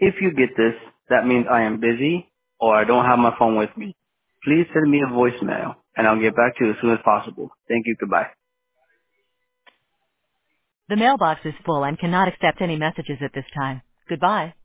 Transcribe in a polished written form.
If you get this, that means I am busy or I don't have my phone with me. Please send me a voicemail and I'll get back to you as soon as possible. Thank you. Goodbye. The mailbox is full and cannot accept any messages at this time. Goodbye.